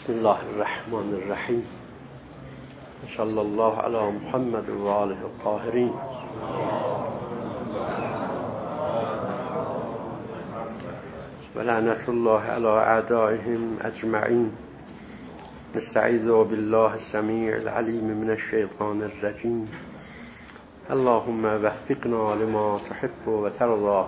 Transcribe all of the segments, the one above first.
بسم الله الرحمن الرحیم. صلی الله علی محمد و آله الطاهرین. و لعنت الله علی اعدائهم اجمعین. نستعیذ بالله السمیع العلیم من الشیطان الرجیم. اللهم وفقنا لما تحب و ترضى.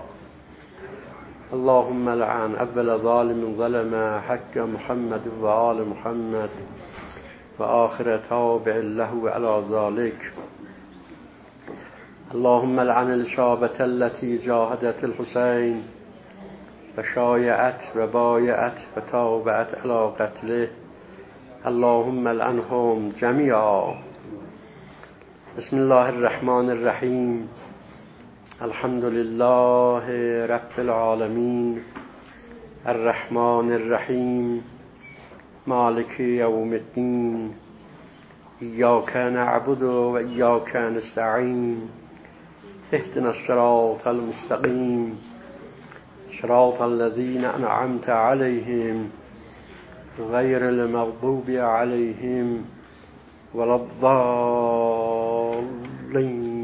اللهم لعن اول ظالم ظلم حق محمد و آل محمد و آخر تابع له على ذلك. اللهم لعن الشابة التي جاهدت الحسين فشايعت وبايعت وتابعت على قتله. اللهم لعنهم جميعا. بسم الله الرحمن الرحیم. الحمد لله رب العالمین الرحمن الرحیم مالک یوم الدین. ایاک نعبد و ایاک نستعین. اهدنا الصراط المستقیم صراط الذین انعمت علیهم غیر المغضوب علیهم ولا الضالین.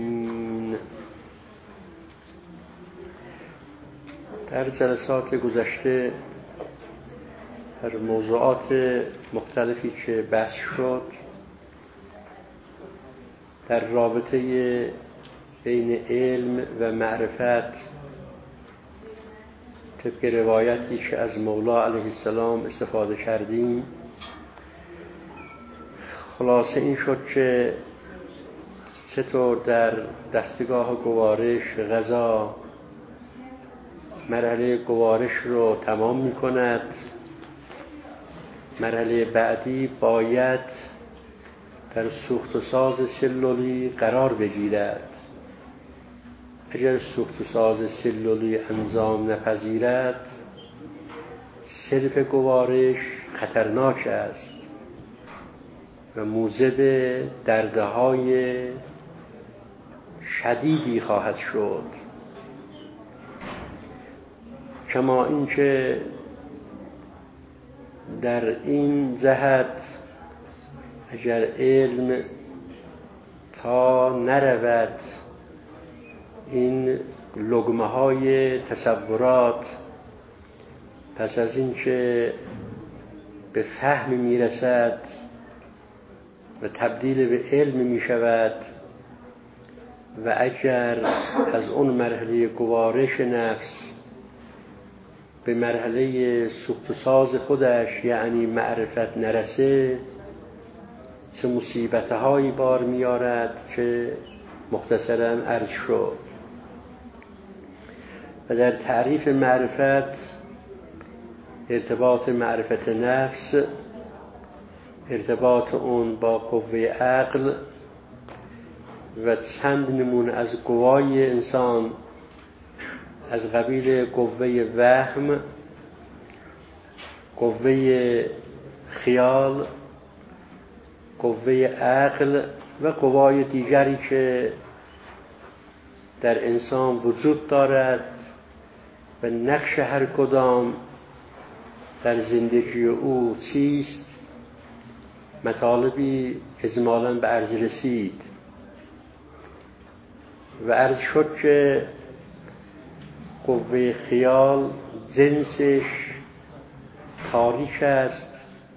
در جلسات گذشته در موضوعات مختلفی که بحث شد در رابطه بین علم و معرفت طبق روایتی که از مولا علیه السلام استفاده کردیم، خلاصه این شد که چطور در دستگاه گوارش غذا مرحله گوارش رو تمام می کند، مرحله بعدی باید در سوخت و ساز سلولی قرار بگیرد. اگر سوخت و ساز سلولی انجام نپذیرد صرف گوارش خطرناک است و موجب دردهای شدیدی خواهد شد. کما اینکه در این جهت اگر علم تا نرود این لقمه های تصورات پس از اینکه به فهم میرسد و تبدیل به علم می شود و اگر از اون مرحله گوارش نفس به مرحله سوخت و ساز خودش یعنی معرفت نرسه چه مصیبت‌هایی بار میارد که مختصراً عرض شد. و در تعریف معرفت ارتباط معرفت نفس، ارتباط اون با قوه عقل و چند نمونه از قوای انسان از قبیل قوه وهم، قوه خیال، قوه عقل و قوای دیگری که در انسان وجود دارد و نقش هر کدام در زندگی او چیست، مطالبی اجمالاً به عرض رسید و عرض شد که قوه خیال جنسش تاریک است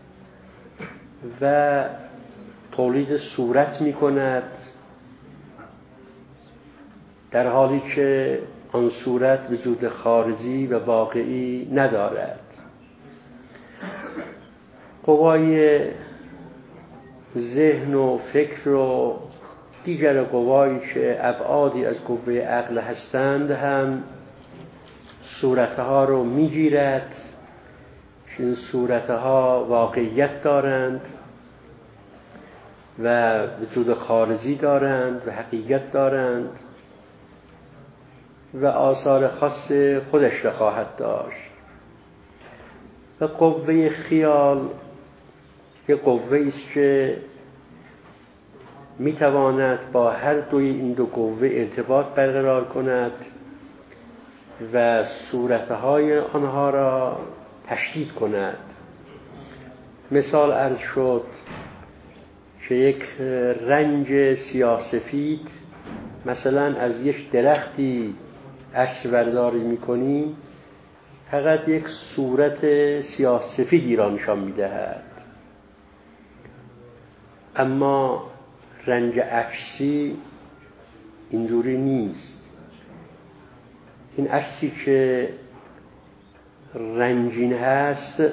و تولید صورت می کند در حالی که آن صورت وجود خارجی و واقعی ندارد. قوای ذهن و فکر و دیگر قوایی که ابعادی از قوه عقل هستند هم صورتها رو میگیرد که این صورتها واقعیت دارند و وجود خارجی دارند و حقیقت دارند و آثار خاص خودش را خواهد داشت. و قوه خیال یک قوه است که میتواند با هر دوی این دو قوه ارتباط برقرار کند و صورتهای آنها را تشدید کند مثال عرض شد که یک رنج سیاه‌سفید مثلا از یک درختی عکس برداری میکنیم، فقط یک صورت سیاه‌سفیدی را نشان میدهد. اما رنج عکسی اینجوری نیست. این عکسی که رنگین هست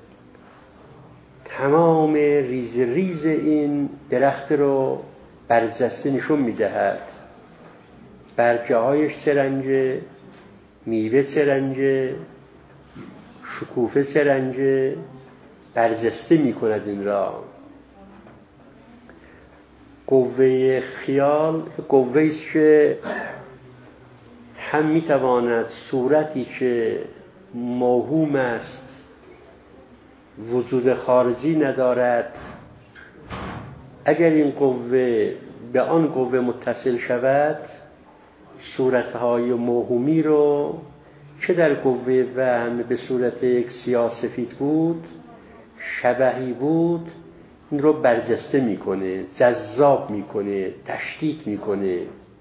تمام ریز ریز این درخت رو برجسته نشون میدهد. برگه هایش چه رنگه، میوه چه رنگه، شکوفه چه رنگه، برجسته میکند این را. قوه خیال قوه است که هم میتواند صورتی که موهوم است، وجود خارجی ندارد، اگر این قوه به آن قوه متصل شود صورتهای موهومی رو که در قوه وهم به صورت یک سیاه سفید بود، شبحی بود، این رو برجسته میکنه، جذاب میکنه، تشدید میکنه.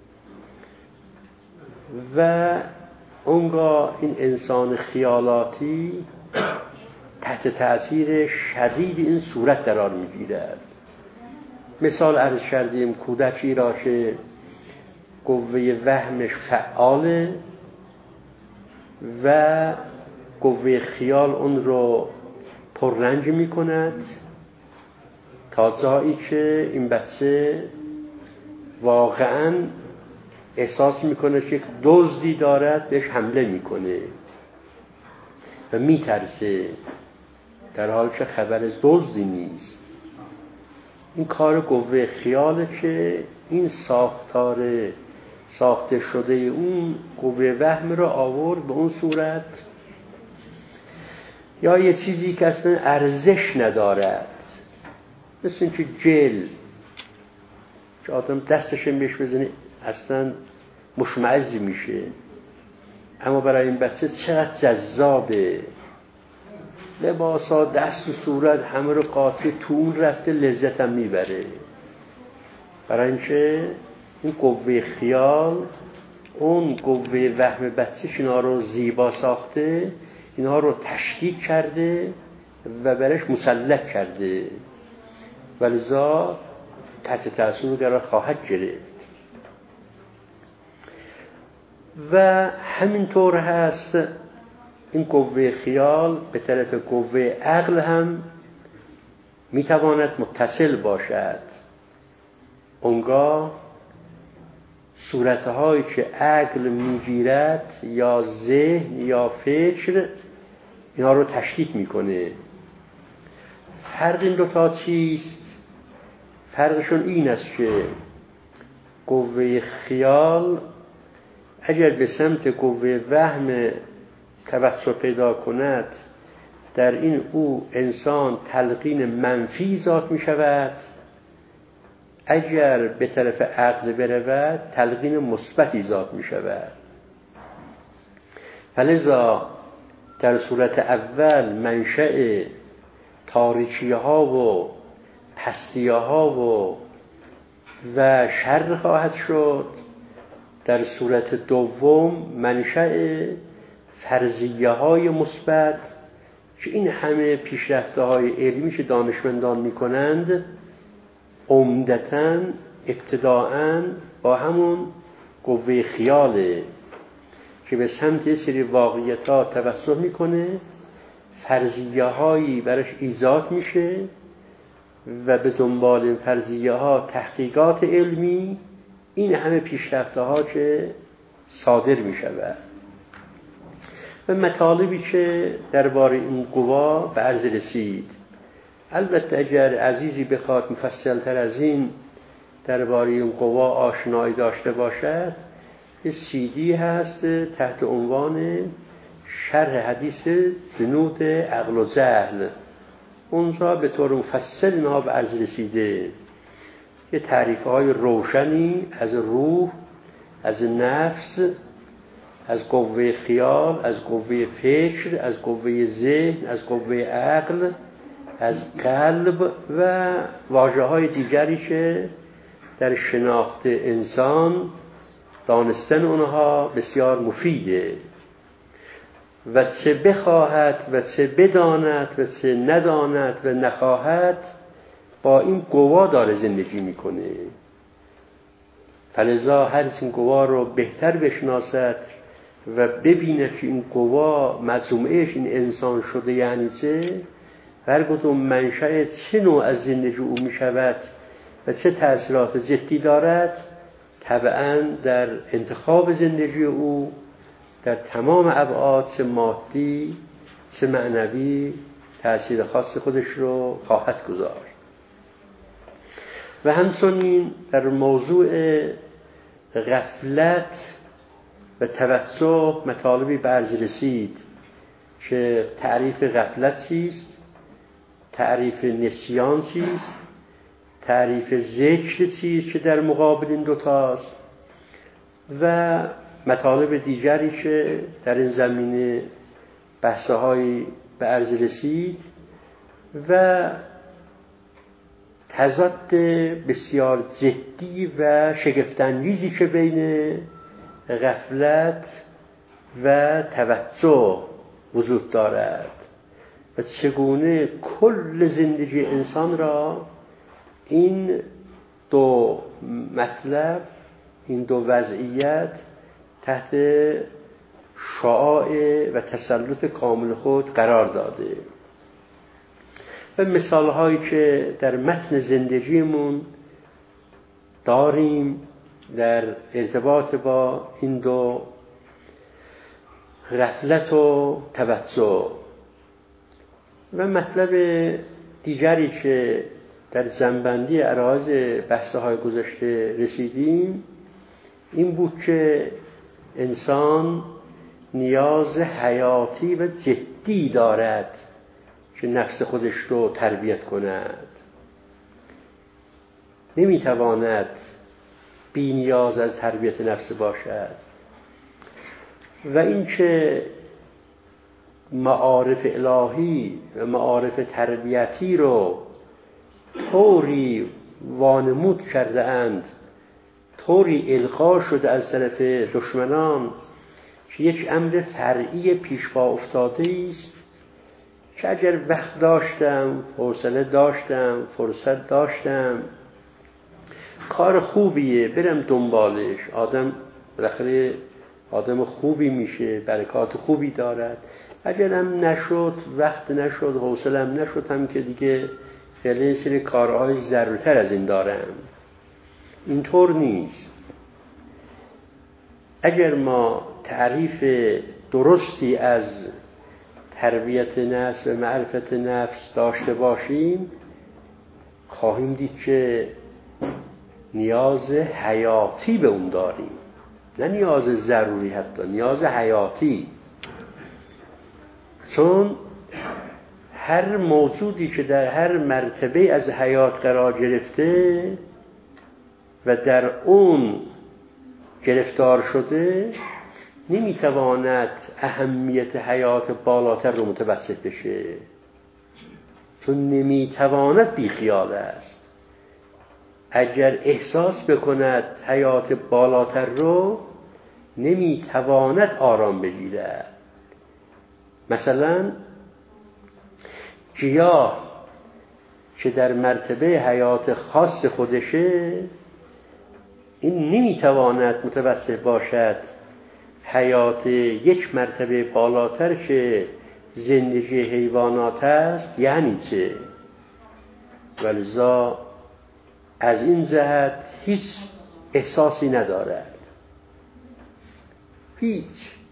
و اونگاه این انسان خیالاتی تحت تأثیر شدید این صورت قرار میگیرد. مثال عرض کردیم کودکی را که قوه وهمش فعاله و قوه خیال اون رو پررنج میکند تا جایی که این بچه واقعاً احساس میکنه که یک دزدی دارد بهش حمله میکنه و میترسه، در حالی که خبر از دزدی نیست. این کار قوه خیاله که این ساختار ساخته شده اون قوه وهم رو آورد به اون صورت. یا یه چیزی که اصلا ارزش ندارد، مثل این که جل که آدم دستشم بهش بزنه اصلا مشمئز میشه، اما برای این بچه چقدر جذابه. لباسا، دست و صورت همه رو قاطی تو اون رفته، لذت هم میبره. برای اینکه این قوه خیال اون قوه وهم بچه اینا رو زیبا ساخته، اینها رو تشدید کرده و برش مسلط کرده، ولذا تحت تأثیر قرار خواهد گرفت. و همینطور هست این قوه خیال به طرف قوه عقل هم میتواند متصل باشد. اونگاه صورتهایی که عقل میگیرد یا ذهن یا فکر اینا رو تشدید میکنه. فرق این دوتا چیست؟ فرقشون این است که قوه خیال اگر به سمت قوه وهم توسط پیدا کند، در این او انسان تلقین منفی ایجاد می شود. اگر به طرف عقل برود تلقین مثبت ایجاد می شود. فلذا در صورت اول منشأ تاریکی ها و پستی ها و شر خواهد شد. در صورت دوم منشأ فرضیه های مثبت که این همه پیشرفته های علمی که دانشمندان می کنند عمدتاً ابتداءً با همون قوه خیاله که به سمت یه سری واقعیت ها توسل میکنه، فرضیه هایی برش ایجاد میشه و به دنبال این فرضیه ها تحقیقات علمی، این همه پیشرفته ها که صادر میشود. و مطالبی که درباره این قوا به عرض رسید. البته اگر عزیزی بخواد مفصل‌تر از این درباره این قوا آشنایی داشته باشد، یه CD هست تحت عنوان شرح حدیث جنود عقل و جهل، اونجا به طور مفصل اینها به عرض رسیده. یه تعریف‌های روشنی از روح، از نفس، از قوه خیال، از قوه فکر، از قوه ذهن، از قوه عقل از قلب و واژه‌های دیگری که در شناخت انسان دانستن اونها بسیار مفیده. و چه بخواهد و چه بداند و چه نداند و نخواهد، با این قوا داره زندگی میکنه. فلذا هر این قوا رو بهتر بشناسد و ببینه که این قوا مجموعهش این انسان شده یعنی چه، هر کدوم منشأ چه نوع از زندگی او میشود و چه تأثیرات جدی دارد، طبعاً در انتخاب زندگی او در تمام ابعاد چه مادی چه معنوی تأثیر خاص خودش رو خواهد گذاشت. و همچنین در موضوع غفلت و توسع مطالبی برز رسید که تعریف غفلت چیست، تعریف نسیان چیست، تعریف ذکر چیست که در مقابل این دوتاست، و مطالب دیگری که در این زمینه بحث‌هایی به عرض رسید و تضاد بسیار جدی و شگفت‌انگیزی که بین غفلت و توجه وجود دارد و چگونه کل زندگی انسان را این دو مطلب، این دو وضعیت تحت شعاع و تسلط کامل خود قرار داده. و مثال هایی که در متن زندگیمون داریم در ارتباط با این دو غفلت و توجه. و مطلب دیگری که در جنبندی عراض بحث‌های گذشته رسیدیم این بود که انسان نیاز حیاتی و جدی دارد که نفس خودش رو تربیت کند. نمیتواند بی نیاز از تربیت نفس باشد. و این که معارف الهی و معارف تربیتی رو طوری وانمود کرده اند، طوری القا شده از طرف دشمنان که یک امر فرعی پیش پا افتاده است که اگر وقت داشتم، حوصله داشتم، فرصت داشتم، کار خوبیه برم دنبالش، آدم بالاخره آدم خوبی میشه، برکات خوبی دارد. اگرم نشد، وقت نشد، حوصله‌ام نشد، هم که دیگه خیلی سری کارهای ضروری‌تر از این دارم. اینطور نیست. اگر ما تعریف درستی از تربیت نفس و معرفت نفس داشته باشیم، خواهیم دید که نیاز حیاتی به اون داریم، نه نیاز ضروری، حتی نیاز حیاتی. چون هر موجودی که در هر مرتبه از حیات قرار گرفته و در اون گرفتار شده نمیتواند اهمیت حیات بالاتر رو متوسط بشه، چون نمیتواند بیخیال است. اگر احساس بکند حیات بالاتر رو نمیتواند آرام بگیرد. مثلا گیاه که در مرتبه حیات خاص خودشه، این نمیتواند متوسط باشد حیات یک مرتبه بالاتر که زندگی حیوانات است یعنی چه. ولذا از این جهت هیچ احساسی ندارد، هیچ.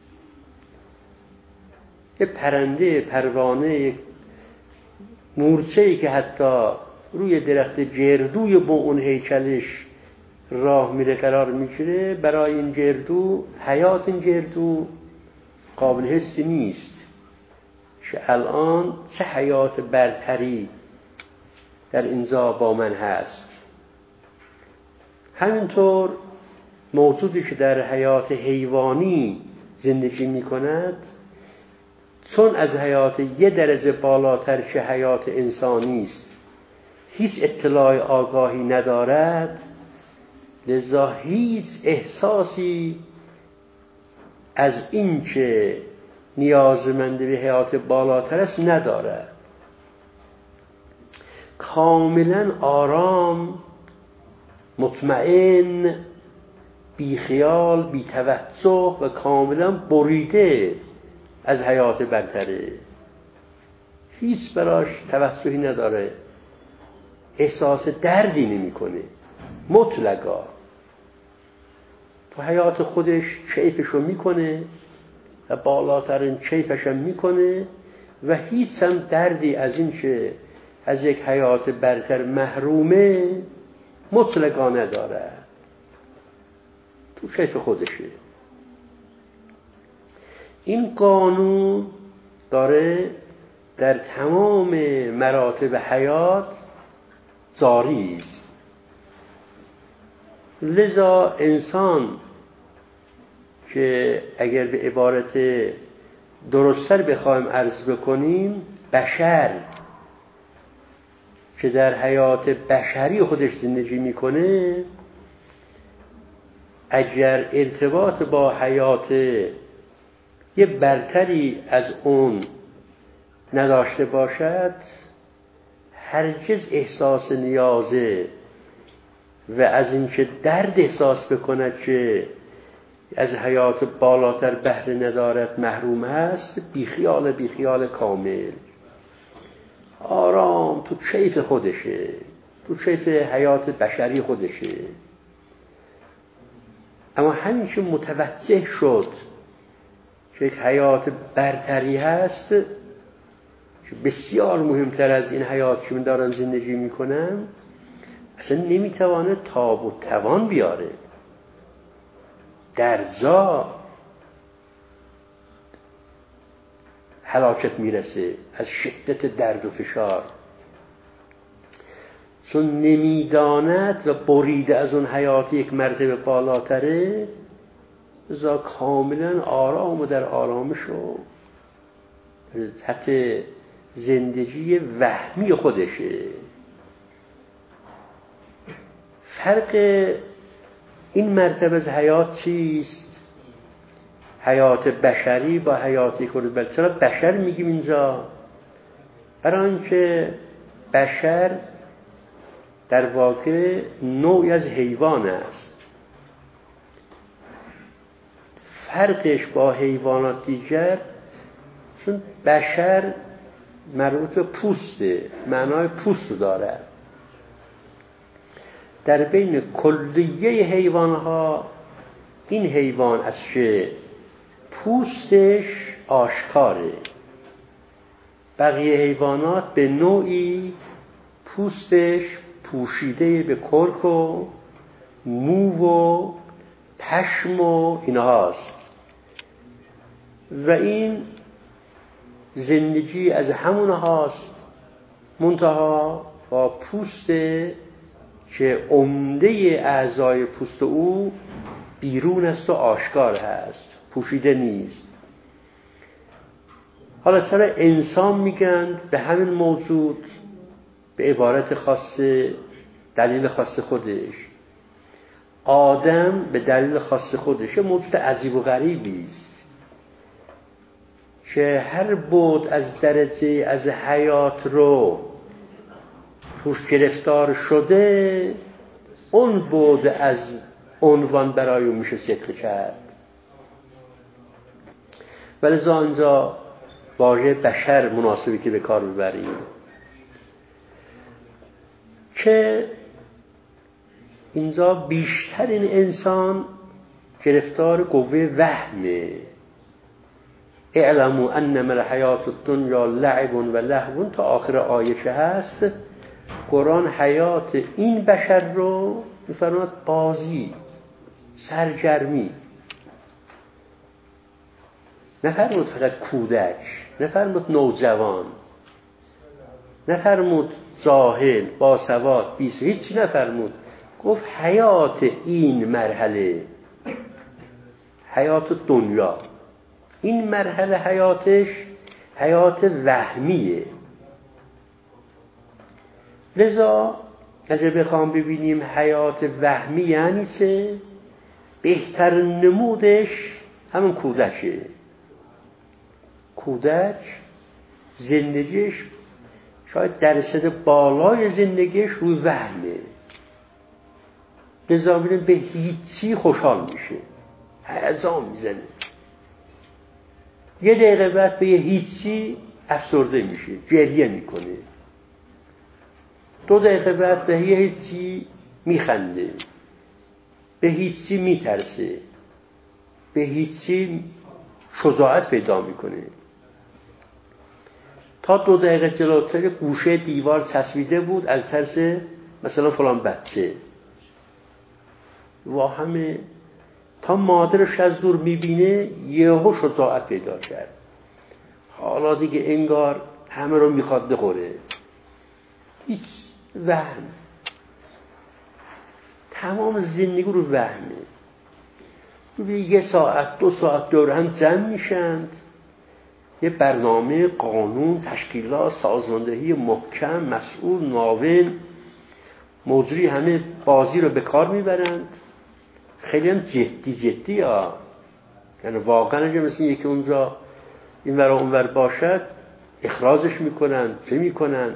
یه پرنده، پروانه، یک مورچه‌ای که حتی روی درخت گردوی با اون هیکلش راه میره قرار میگیره، برای این گردو، حیات این گردو قابل حسی نیست که الان چه حیات برتری در اینجا با من هست. همینطور موجودی که در حیات حیوانی زندگی میکند چون از حیات یه درجه بالاتر که حیات انسانی است هیچ اطلاع آگاهی ندارد، لذا هیچ احساسی از این که نیازمند به حیات بالاتر است ندارد. کاملا آرام، مطمئن، بی خیال، بی توجه و کاملا بریده از حیات برتره. هیچ براش توجهی نداره، احساس دردی نمی کنه، مطلقا تو حیات خودش کیفشو میکنه و بالاترین کیفشم میکنه و هیچ هم دردی از این که از یک حیات برتر محرومه مطلقا نداره، تو کیف خودشه. این قانون داره در تمام مراتب حیات جاری است. لذا انسان که اگر به عبارت درست‌تر بخوایم عرض بکنیم، بشر که در حیات بشری خودش زندگی میکنه، اگر ارتباط با حیات یه برتری از اون نداشته باشد، هرگز احساس نیازه و از اینکه درد احساس بکند که از حیات بالاتر بهره ندارد محروم است، بیخیال کامل، آرام تو کیف خودشه، تو کیف حیات بشری خودشه. اما همین که متوجه شد که یک حیات برتری هست که بسیار مهمتر از این حیات که من دارم زندگی میکنم، اصلا نمیتوانه تاب و توان بیاره، درجا هلاکت میرسه از شدت درد و فشار، چون نمیداند و بریده از اون حیات یک مرتبه بالاتره، ازا کاملا آرام و در آرامش و تحت زندگی وهمی خودشه. فرق این مرتبه از حیات چیست؟ حیات بشری با حیاتی که چرا بشر میگیم اینجا؟ برای اینکه بشر در واقع نوعی از حیوان است. فرقش با حیوانات دیگر چون بشر مربوط به پوسته، معنای پوست رو داره. در بین کلیه حیوانها این حیوان از که پوستش آشکاره، بقیه حیوانات به نوعی پوستش پوشیده به کرک و مو و پشم و اینهاست و این زندگی از همون هاست، منتها با پوست که عمده اعضای پوست او بیرون است و آشکار هست، پوشیده نیست. حالا سر انسان میگن به همین موجود به عبارت خاص، دلیل خاص خودش. آدم به دلیل خاص خودش موجود عجیب و غریبی است که هر بعد از درجه از حیات رو توش گرفتار شده، اون بعد از عنوان برای اون میشه ذکر کرد. ولی اینجا واژه بشر مناسبی که به کار ببریم که اینجا بیشترین انسان گرفتار قوه وهمه. اعلموا انما الحیات الدنیا لعب و لهو تا آخر آیه هست. قرآن حیات این بشر رو می‌فرماید بازی، سرگرمی، نفرمود فقط کودک، نفرمود نوجوان، نفرمود جاهل، باسواد، هیچ نفرمود. گفت حیات این مرحله، حیات دنیا، این مرحله حیاتش حیات وهمیه. لذا اگه بخوام ببینیم حیات وهمی یعنی چه، بهتر نمودش همون کودکه. کودک زندگیش شاید درصد بالای زندگیش روی وهمه. لذا ببینیم به هیچی خوشحال میشه، هیجان میزنه، یه دقیقه بعد به هیچی افسرده میشه، گریه میکنه، 2 دقیقه بعد به هیچی میخنده، به هیچی میترسه، به هیچی شجاعت پیدا میکنه. تا 2 دقیقه جلوتر گوشه دیوار چسبیده بود از ترس مثلا فلان بچه و همه، تا مادرش از دور میبینه یهو شجاعت پیدا کرد، حالا دیگه انگار همه رو میخواد بخوره. هیچ وهم، تمام زندگی رو وهمه. 1 ساعت 2 ساعت دور هم جمع میشند، یه برنامه، قانون، تشکیلات، سازماندهی محکم، مسئول، معاون، مجری، همه بازی رو به کار میبرند. خیلی هم جدی ها، یعنی واقعا اگه مثل یکی اونجا این ور اون ور باشد اخراجش میکنن، چه میکنن.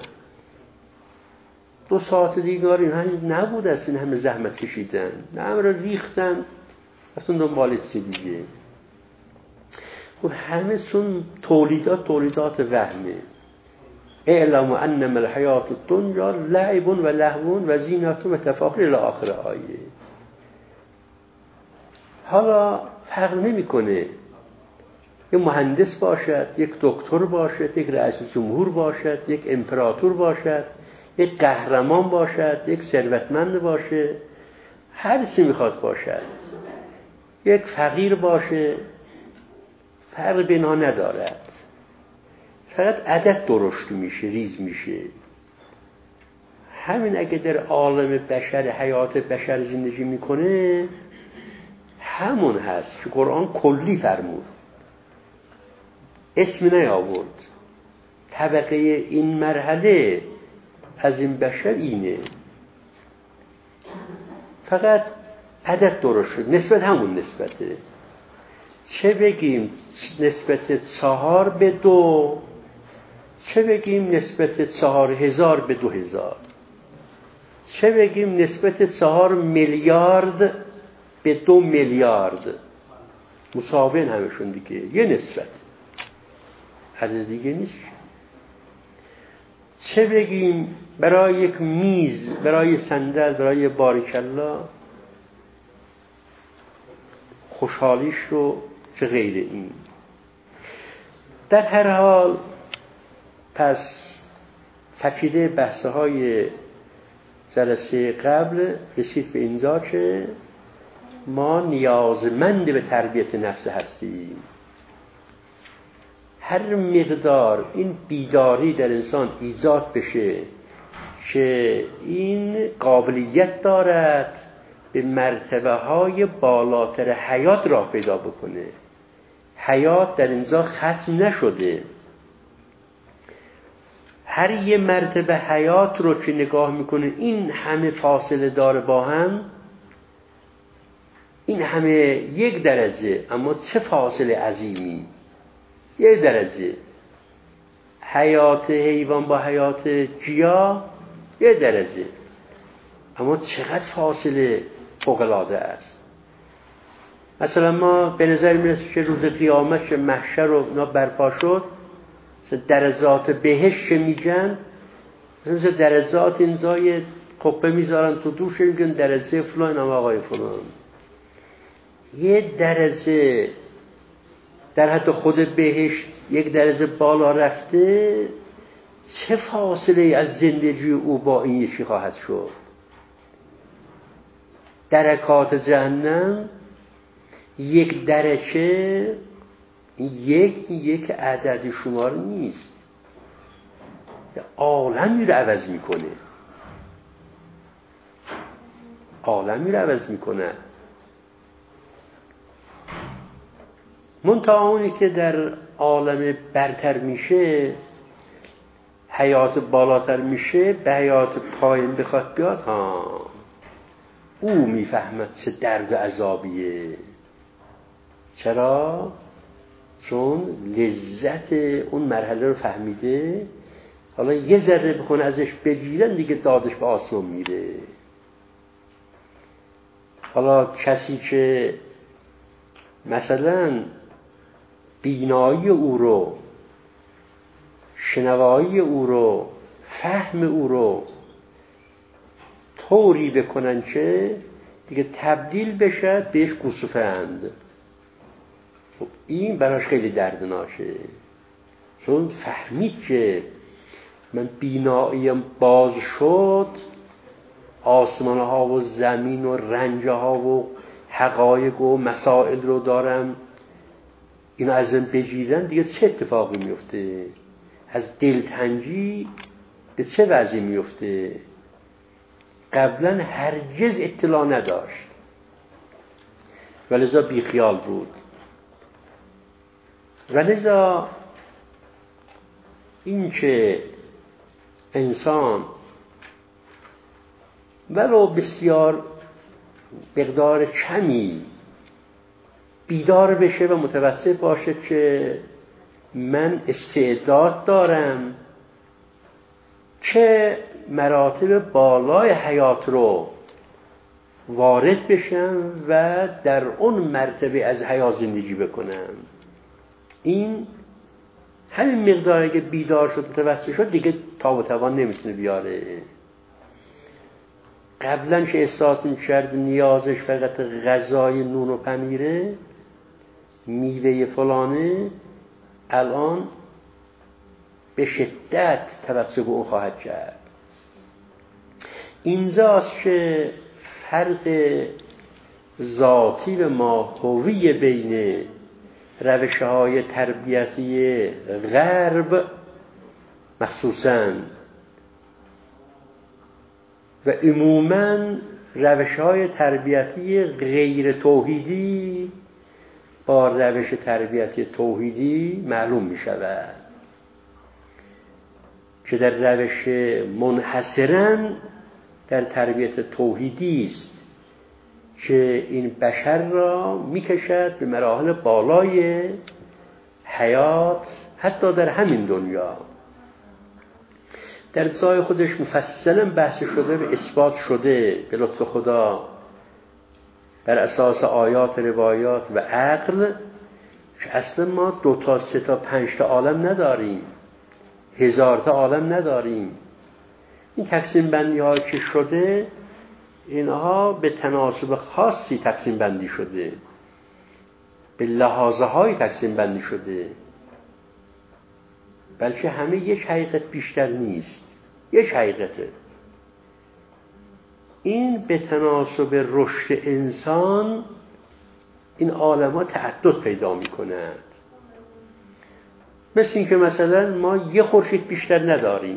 2 ساعت دیگه این همین نبود است، این همه زحمت کشیدن، نه همه رو ریختن اصلا دنبال چی دیگه. خب همه چون تولیدات وهمه. اعلم انما الحیات الدنیا لعب و لهو و زینت و تفاخر الی آخر آیه. حالا فرق نمیکنه یک مهندس باشد، یک دکتر باشد، یک رئیس جمهور باشد، یک امپراتور باشد، یک قهرمان باشد، یک ثروتمند باشه، هر چی میخواد باشد، یک فقیر باشه، فرق بین ها ندارد. فقط عدد درشت میشه، ریز میشه. همین اگه در عالم بشر، حیات بشر زندگی میکنه، همون هست که قرآن کلی فرمود، اسم نیاورد. طبقه این مرحله از این بشر اینه، فقط عدد درست شد، نسبت همون نسبته. چه بگیم نسبت 4 به 2، چه بگیم نسبت 4000 به 2000، چه بگیم نسبت 4 میلیارد به 2 میلیارد، مساوین همشون دیگه، یه نسبت، عدد دیگه نیست. چه بگیم برای یک میز، برای صندل، برای بارکالله خوشحالیش رو، چه غیر این. در هر حال پس تکیده بحث‌های جلسه قبل رسید به اینجا که ما نیازمند به تربیت نفس هستیم. هر مقدار این بیداری در انسان ایجاد بشه که این قابلیت دارد به مرتبه های بالاتر حیات را پیدا بکنه. حیات در اینجا ختم نشده. هر یه مرتبه حیات رو که نگاه میکنه این همه فاصله داره با هم، این همه 1 درجه، اما چه فاصله عظیمی، 1 درجه. حیات حیوان با حیات گیاه 1 درجه، اما چقدر فاصله فوق‌العاده است. مثلا ما به نظر میرسه که روز قیامت که محشر رو اینا برپا شد، درجات بهشت میگن، مثلا درجات اینجای قبه میذارن تو دوش، میگن درجه فلان، هم آقای فلان. 1 درجه در حد خود بهشت 1 درجه بالا رفته، چه فاصله از زندگی او با این یکی خواهد شد. درکات جهنم 1 درکه، یک عدد شمار نیست، عالمی رو عوض میکنه، عالمی رو عوض میکنه. منتها اونی که در عالم برتر میشه، حیات بالاتر میشه، به حیات پایین بخواد بیاد، او میفهمد چه درد و عذابیه. چرا؟ چون لذت اون مرحله رو فهمیده. حالا یه ذره بکنه ازش بگیرن دیگه دادش به آسمان میره. حالا کسی که مثلا بینایی او رو، شنوایی او رو، فهم او رو طوری بکنن که دیگه تبدیل بشه بهش گوسفند، خب این براش خیلی دردناکه. چون فهمید که من بیناییم باز شد، آسمان ها و زمین و رنج ها و حقایق و مسائل رو دارم، اینو ازم بگیرن دیگه چه اتفاقی میفته؟ از دلتنگی به چه وضعی میفته؟ قبلا هرگز اطلاع نداشت و لذا بیخیال بود. و لذا این که انسان ولو بسیار مقدار کمی بیدار بشه و متوسط باشه که من استعداد دارم که مراتب بالای حیات رو وارد بشم و در اون مرتبه از حیات زندگی بکنم، این همین مقداری که بیدار شد متوسط شد دیگه تاب و توان نمیتونه بیاره. قبلا که احساس می‌کرد نیازش فقط غذای نون و پنیره، میوه فلانه، الان به شدت توسط به اون خواهد کرد. اینجاست که فرق ذاتی و ماهوی بین روش‌های تربیتی غرب مخصوصاً و عموماً روش‌های تربیتی غیر توحیدی با روش تربیتی توحیدی معلوم می شود که در روش منحصراً در تربیت توحیدی است که این بشر را می کشد به مراحل بالای حیات، حتی در همین دنیا. در جای خودش مفصلا بحث شده و اثبات شده به لطف خدا بر اساس آیات، روایات و عقل که اصلا ما 2 تا 3 تا 5 تا عالم نداریم، 1000 تا عالم نداریم. این تقسیم بندی ها که شده اینها به تناسب خاصی تقسیم بندی شده، به لحاظه های تقسیم بندی شده، بلکه همه یک حقیقت بیشتر نیست، یک حقیقته. این به تناسب رشد انسان این عالم ها تعدد پیدا می کند. مثل این که مثلا ما یه خورشید بیشتر نداریم،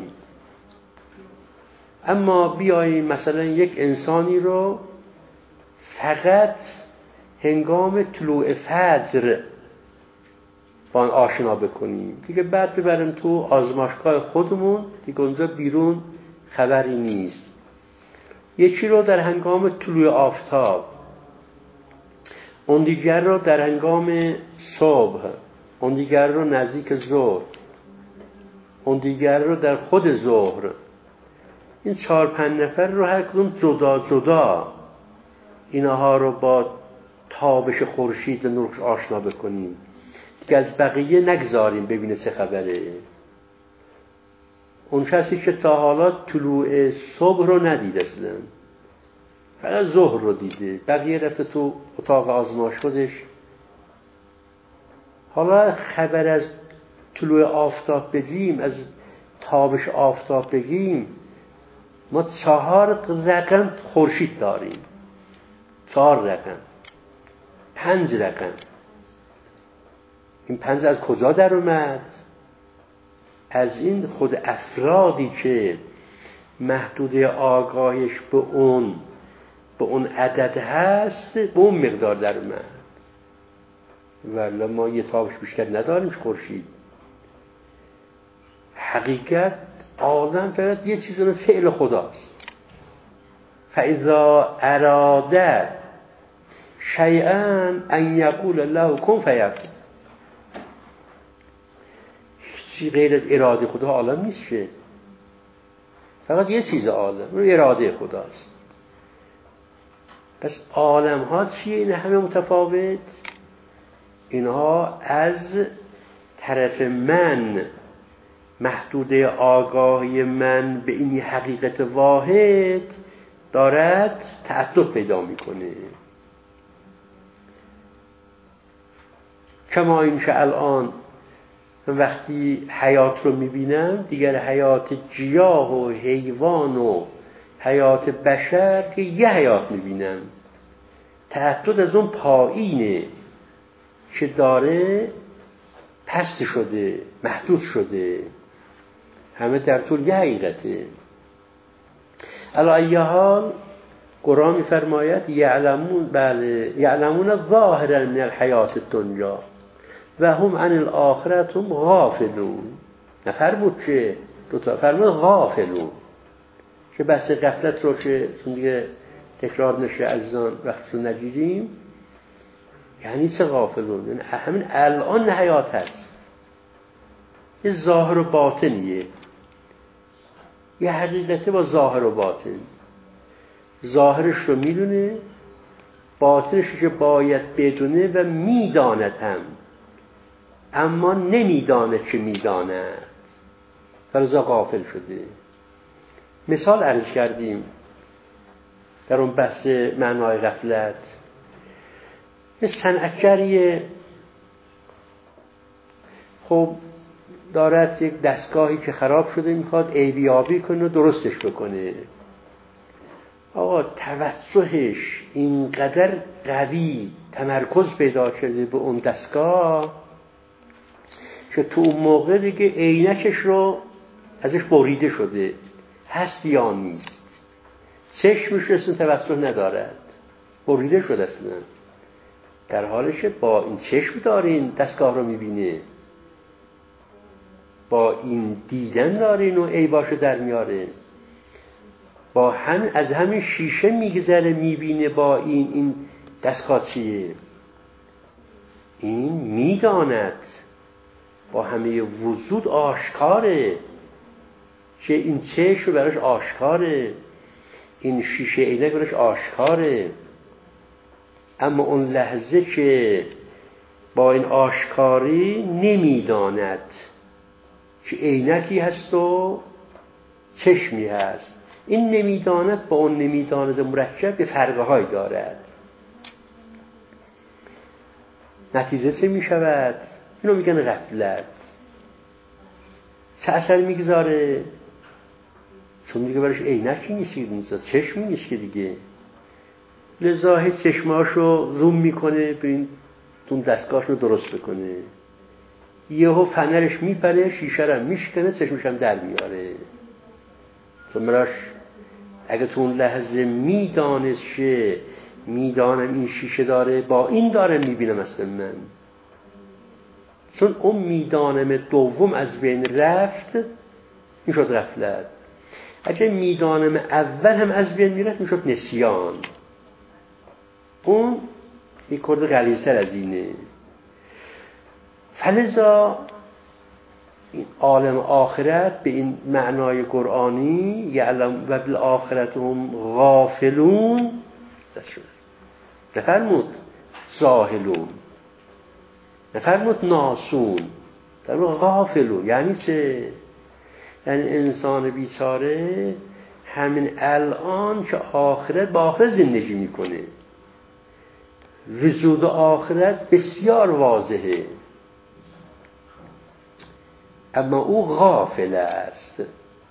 اما بیاییم مثلا یک انسانی رو فقط هنگام طلوع فجر با آن آشنا بکنیم، دیگه بعد ببریم تو آزمایشگاه خودمون، دیگه اونجا بیرون خبری نیست. یکی رو در هنگام طلوع آفتاب، اون دیگر رو در هنگام صبح، اون دیگر رو نزدیک ظهر، اون دیگر رو در خود ظهر. این 4-5 نفر رو هر کدوم جدا جدا اینها رو با تابش خورشید نور آشنا بکنیم، دیگه از بقیه نگذاریم ببینه چه خبره. اون کسی که تا حالا طلوع صبح رو ندیده اصلا، فقط ظهر رو دیده، بقیه رفته تو اتاق آزمایش خودش، حالا خبر از طلوع آفتاب بگیم، از تابش آفتاب بگیم، ما 4 رقم خورشید داریم، 4 رقم، 5 رقم. این 5 از کجا در اومد؟ از این خود افرادی که محدوده آگاهش به اون عدد هست، به اون مقدار در اومد. ولی ما یه تابش بیشتر نداریم خورشید. حقیقت عالم فقط یه چیز، اون فعل خداست. فاذا اراده شیئا ان یقول له کن فیکون. چیزی غیر از اراده خدا عالم نیست که، فقط یه چیز عالم، اون اراده خداست. پس عالم ها چیه؟ این همه متفاوت. اینها از طرف من، محدوده آگاهی من به این حقیقت واحد دارد تعدد پیدا میکنه. کما اینکه الان وقتی حیات رو میبینم، دیگر حیات گیاه و حیوان و حیات بشر که یه حیات میبینم، تعدد از اون پایینه که داره پست شده، محدود شده، همه در طول یه حقیقته. علی ای حال قرآن میفرماید یعلمون، بله، یعلمون ظاهرا من الحیات الدنیا و هم عن الاخرة هم غافلون. نفرمود که دوتا فرمود غافلون، که بحث غفلت رو که چون دیگه تکرار نشه عزیزان وقت رو نگیریم. یعنی چه غافلون؟ یعنی همین الان حیات هست، یه ظاهر و باطنیه، یه حقیقته با ظاهر و باطن. ظاهرش رو میدونه، باطنش که باید بدونه و میداند هم، اما نمیداند که میداند، فلذا غافل شده. مثال عرض کردیم در اون بحث معنای غفلت. یه صنعتگریه، خب دارد یک دستگاهی که خراب شده میخواد عیبیابی کنه و درستش بکنه. آقا توجهش اینقدر قوی تمرکز پیدا کرده به اون دستگاه که تو اون موقع دیگه عینکش رو ازش بریده شده، هست یا نیست، چشمش اصلا توجه ندارد، بریده شده اصلا، در حالش با این چشم داره این دستگاه رو میبینه، با این دیدن داره اینو عیباشو در میاره، با از همین شیشه میگذره میبینه با این دستگاه چیه. این میداند، با همه وجود آشکاره که این چشم براش آشکاره، این شیشه عینک براش آشکاره. اما اون لحظه که با این آشکاری نمیداند که عینکی هست و چشمی هست، این نمیداند با اون نمیداند مرکب به فرقه های دارد. نتیجه چه می شود؟ اینو میگن غفلت. چه اثر میگذاره؟ چون دیگه برش عینکی نیست، چشمی نیست که دیگه، لذا هیچ چشماشو زوم میکنه به این تون دستگاهشو درست بکنه، یهو فنرش میپره، شیشه رو میشکنه، چشمش هم در میاره. چون براش اگه تو اون لحظه میدانست که میدانم این شیشه داره، با این داره میبینم اصلا من، چون اون میدانم دوم از بین رفت، میشد غفلت. اگه میدانم اول هم از بین میرفت، میشد نسیان. اون یک کرد غلیظ‌تر از اینه. فلذا این عالم آخرت به این معنای قرآنی یعلم و بالآخرت هم غافلون نفرمود زاهلون، نفرمود ناسون، فرمود غافلون. یعنی چه؟ یعنی انسان بیچاره همین الان که آخرت با آخرت زندگی میکنه، وجود آخرت بسیار واضحه، اما او غافل است.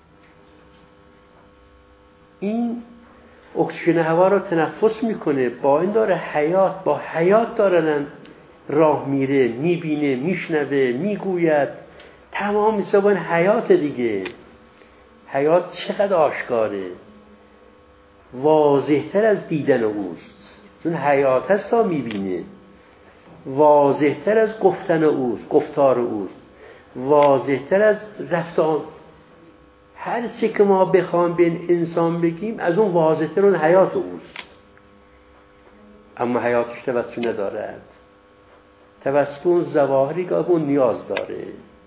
این اکسیژن هوا رو تنفس میکنه، با این داره حیات، با حیات دارن راه میره، میبینه، میشنوه، میگوید، تمام سبان حیات دیگه. حیات چقدر آشکاره، واضح‌تر از دیدن اوست، چون حیات هست تا میبینه. واضح‌تر از گفتن اوست، گفتار اوست، واضح‌تر از رفتار. هر چی که ما بخوام به این انسان بگیم از اون واضح‌تر اون حیات اوست، اما حیاتش توسط ندارد، توسط اون ظواهری که اون نیاز داره،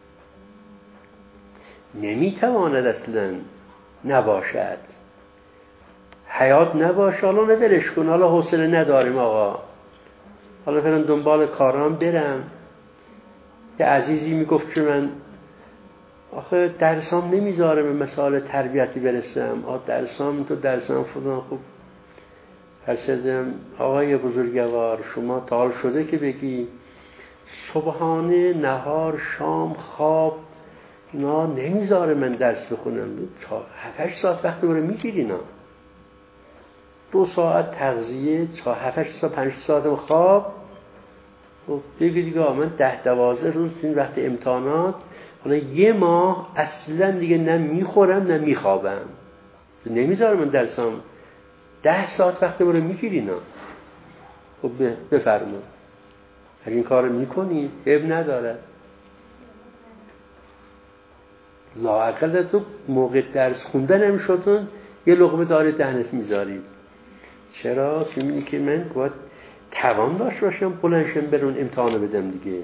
نمیتواند اصلا نباشد. حیات نباشه حالا ندلش کن، حالا حوصله نداریم آقا، حالا فعلا دنبال کارام برم. یه عزیزی میگفت که من آخه درسام نمیذاره به مسائل تربیتی برسم، درسام فلان. خوب فرسدم آقای بزرگوار شما تا شده که بگی صبحانه، نهار، شام، خواب اینا نمیذاره من درس بخونم، 7-8 ساعت وقت رو میگیری اینا، 2 ساعت تغذیه، 7-8 ساعت 5 ساعت خواب. بگی دیگه من 10-12 روز این وقت امتحانات، حالا 1 ماه اصلا دیگه نه میخورم نه میخوابم، نمیذاره من درسام، 10 ساعت وقت رو میگیری اینا. خب بفرمایید اگه این کار میکنی عیب نداره، لااقل تو موقع درس خوندن هم شدون یه لقمه داره دهنت میذاری. چرا؟ چون میگی که من باید توان داشته باشم بلنشم برون امتحانو بدم دیگه،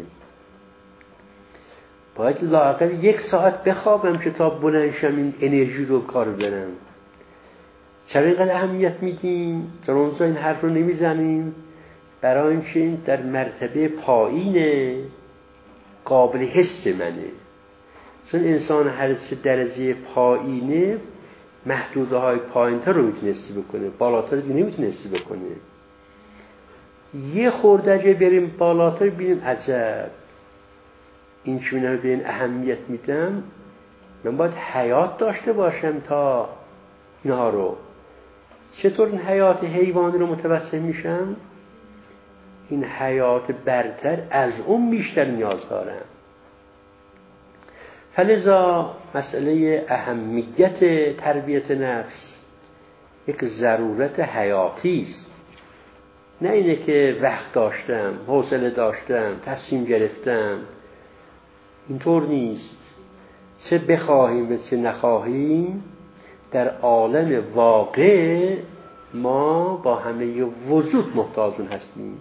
باید لااقل 1 ساعت بخوابم که تا بلنشم این انرژی رو کار برم. چرا اینقدر اهمیت میدیم؟ در اونجا این حرف رو نمیزنیم؟ برای اینکه این در مرتبه پایین قابل حس منه، چون انسان هر چه درجه پایینه محدوده های پایین تر رو میتونه حس بکنه، بالاتر رو نمیتونه حس بکنه. یه خورده بریم بالاتر ببینیم عجب این چونه به این اهمیت میدم، من باید حیات داشته باشم تا اینها رو. چطور این حیات حیوانی رو متوسل میشم؟ این حیات برتر از اون بیشتر نیاز دارم. فلذا مسئله اهمیت تربیت نفس یک ضرورت حیاتی است، نه اینه که وقت داشتم، حوصله داشتم، تصمیم گرفتم. اینطور نیست. چه بخواهیم و چه نخواهیم در عالم واقع ما با همه وجود محتاجون هستیم.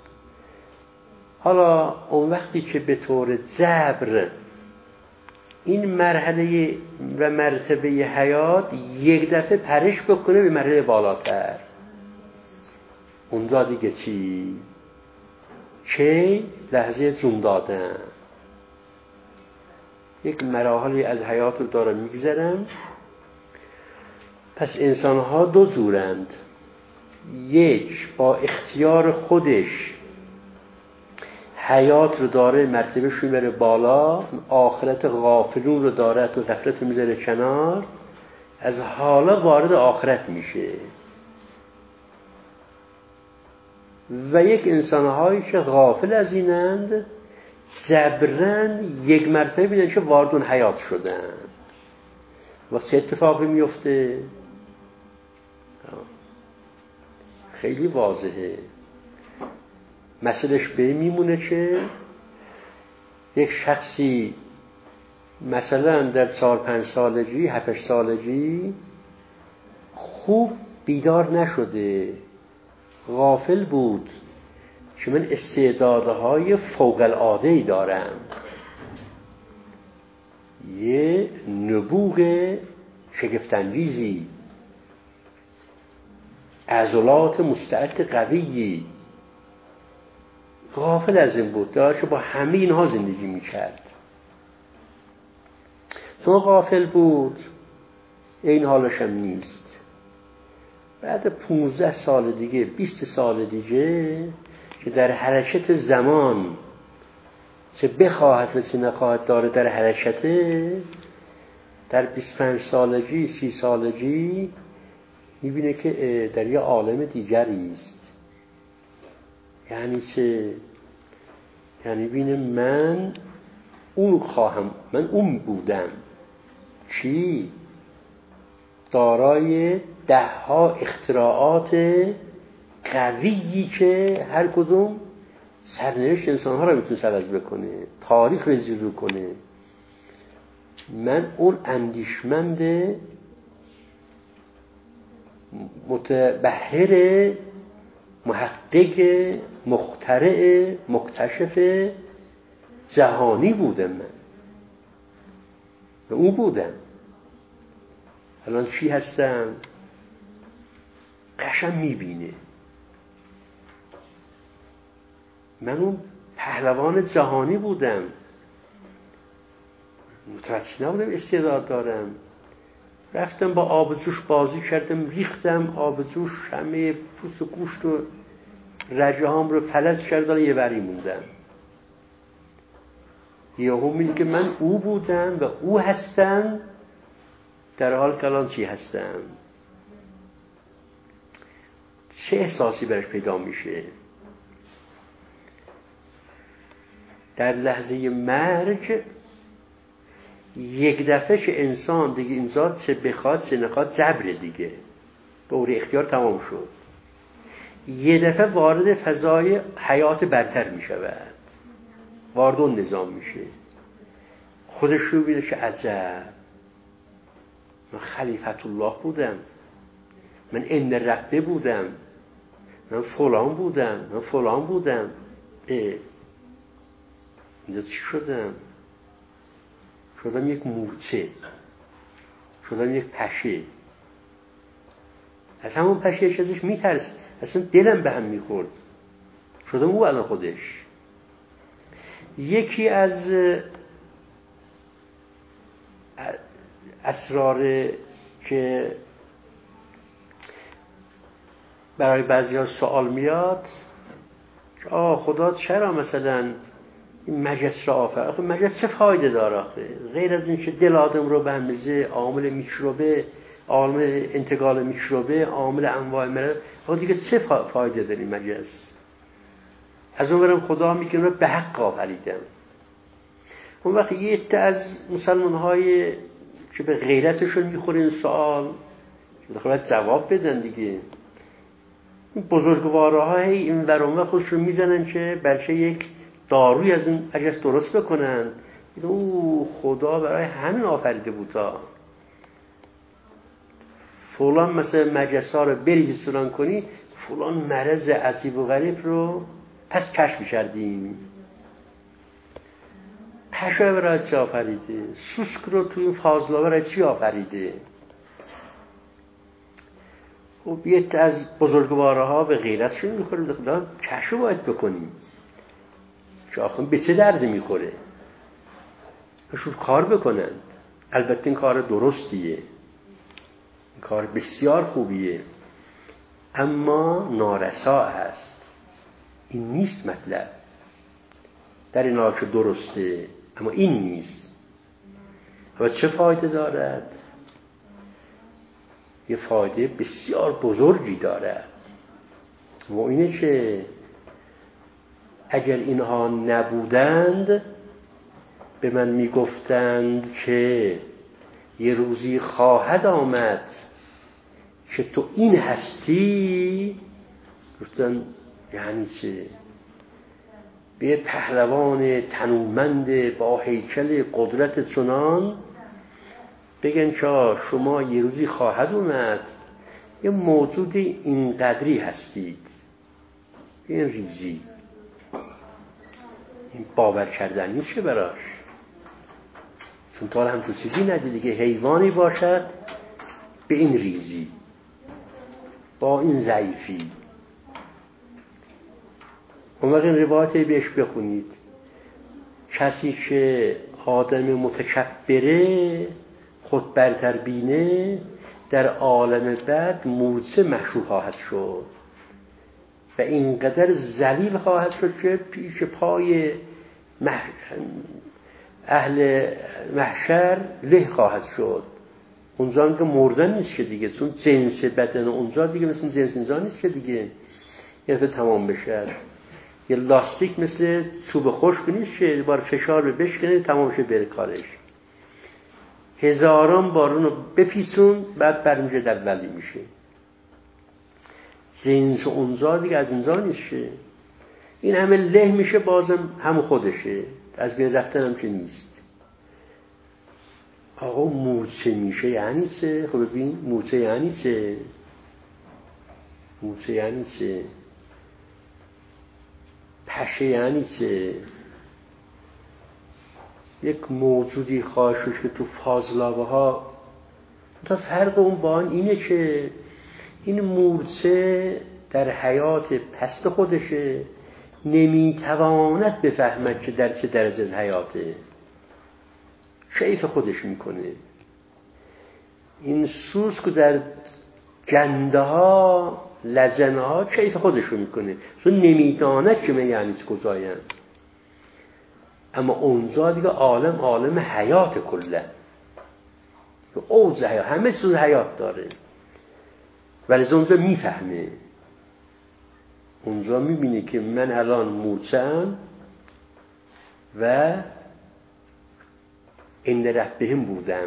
حالا اون وقتی که به طور جبر این مرحله و مرتبه حیات یک دفعه پرش بکنه به مرحله بالاتر، اونجا دیگه چی؟ چه لحظه جون دادن. یک مراحلی از حیات رو دارم میگذرم. پس انسانها 2 جورند، یک با اختیار خودش حیات رو داره مرتبه شو میبره بالا، آخرت غافلون رو داره تو غفلت رو میذاره کنار، از حالا وارد آخرت میشه. و یک انسانهایی که غافل از اینند جبرن یک مرتبه بیدن که وارد اون حیات شدن. و چه اتفاقی میفته؟ خیلی واضحه. مسئلهش به میمونه که یک شخصی مثلا در 4-5 سالگی 7-8 سالگی خوب بیدار نشده، غافل بود که من استعدادهای فوق العاده‌ای دارم، یه نبوغ شگفت‌انگیزی، عضلات مستعد قویی، غافل از این بود، داشت با همه اینها زندگی میکرد. تو غافل بود، این حالش هم نیست. بعد 15 سال دیگه 20 سال دیگه که در حرکت زمان چه بخواهد و چه نخواهد داره در حرکته، در 25 سالگی 30 سالگی میبینه که در یه عالم دیگری است. یعنی چه؟ یعنی بینه من اون خواهم، من اون بودم. چی؟ دارای 10 اختراعات قویی که هر کدوم سرنوشت انسان‌ها رو میتونه عوض بکنه، تاریخ رو زیرو کنه. من اون اندیشمند متبحر محقق مخترع مکتشف جهانی بودم. من اون بودم. الان چی هستم؟ قشنگ میبینه. من اون پهلوان جهانی بودم. متوجه نبودم استعداد دارم. رفتم با آب جوش بازی کردم، ریختم آب جوش، همه پوست و گوشت و رجه هام رو فلج کردم، یه بری موندم. یهو میگه که من او بودم و او هستم، در حال که الان چی هستم. چه احساسی برش پیدا میشه؟ در لحظه مرگ یک دفعه که انسان دیگه این ذات چه بخواد چه نخواد جبره دیگه، دور اختیار تمام شد، یه دفعه وارد فضای حیات برتر می شود، وارد اون نظام میشه. خودش رو بیده که عجب، من خلیفت الله بودم، من ان ربه بودم، من فلان بودم، من فلان بودم. اینجا چی شدم؟ شدم یک مورچه، شدم یک پشه. از همون پشه ازش میترس، اصلا دلم به هم میخورد. شدم او الان خودش. یکی از اسرار که برای بعضی ها سوال میاد، خدا چرا مثلا این مجلس را آفرید؟ آخه مجلس چه فایده داره آخه؟ غیر از این که دل آدم رو به هم میزه، عامل میکروبه، عامل انتقال میکروبه، عامل انواع مرض، آخه دیگه چه فایده داره مجلس؟ از اون برم خدا میگه رو به حق آفریدم. اون وقت یه عده از مسلمان های که به غیرتشون میخوره این سوال باید جواب بدن دیگه. بزرگواره های این ورانوه خودشون میزنن که بلکه یک داروی از این مجلس درست بکنن. او خدا برای همین آفریده بودا. فلان مثلا مجلس ها رو بریزیستونان کنی، فلان مرض عجیب و غریب رو پس کشف کردیم. پشه برای چی آفریده؟ سوسک رو توی این فاضلابه برای چی آفریده؟ خب یه از بزرگواره ها به غیرتشون میخوره، خدا کشف باید بکنیم که آخه به چه درد میخوره، بهشون کار بکنن. البته این کار درستیه، این کار بسیار خوبیه، اما نارسا است. این نیست مطلب. در این حال که درسته، اما این نیست. و چه فایده دارد؟ یه فایده بسیار بزرگی دارد، و اینه که اگر اینها نبودند به من میگفتند که یه روزی خواهد آمد که تو این هستی، گفتن یعنی چه؟ به پهلوان تنومند با هیکل قدرت چنان بگن که شما یه روزی خواهد اومد یه موجود اینقدری هستید، این ریزی، این باور کردنی چه براش؟ چون تا هم تو چیزی ندیده که حیوانی باشد به این ریزی، با این ضعیفی. اون وقت این روایتی بهش بخونید، کسی که آدم متکبره خود برتر بینه در عالم بعد موجه محشور خواهد شد و اینقدر ذلیل خواهد شد که پیش پای اهل محشر له خواهد شد. اونجا که مردن نیست که دیگه، چون جنس بدن اونجا دیگه مثل جنس انسان نیست که دیگه یه دفعه تمام بشه. یه لاستیک مثل چوب خشک نیست که بار فشار بشکنه تمام شه بره کارش. هزاران بار اونو بپیسون بعد برمیشه در ولی میشه. جنس اونجا دیگه از اینجا نیست. این همه له میشه بازم هم خودشه، از بین رفتن هم که نیست. آقا مورچه میشه یعنی چه؟ خب ببین مورچه یعنی چه؟ مورچه یعنی چه؟ پشه یعنی چه؟ یک موجودی خواهد شد که تو فاضلابه ها تا فرق اون با آن اینه که این مورچه در حیات پست خودشه، نمیتواند بفهمد که در چه درجه حیاته، کیف خودش میکنه. این سوسک در گنده ها لجنه ها کیف خودش رو میکنه، چون نمیداند که من یعنی چه کجایم. اما اونجا دیگه عالم حیات کله، اوج حیات، همه چیز حیات داره، ولی اونجا میفهمه، اونجا میبینه که من الان مورچه‌ام و این ربهم بودم،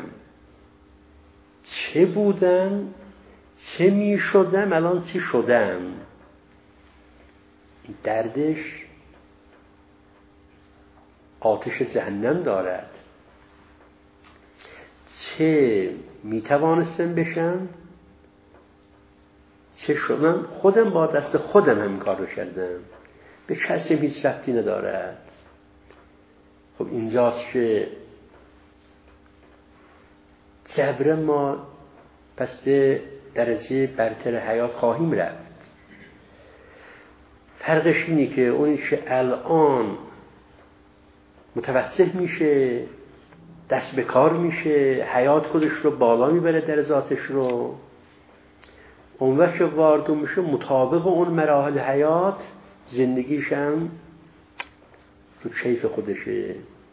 چه بودم، چه میشدم، الان چی شدم. این دردش آتش جهنم دارد. چه میتوانستم بشم، چه شدم، خودم با دست خودم همین کار رو کردم، به کسی هیچ ربطی ندارد. خب اینجاست که جبر ما پس به درجه برتر حیات خواهیم رفت. فرقش اینه که اونی که الان متوسط میشه، دست به کار میشه، حیات خودش رو بالا میبره، در ذاتش رو، اون وقت که وارد میشه مطابق اون مراحل حیات زندگیش هم تو کیف خودشه.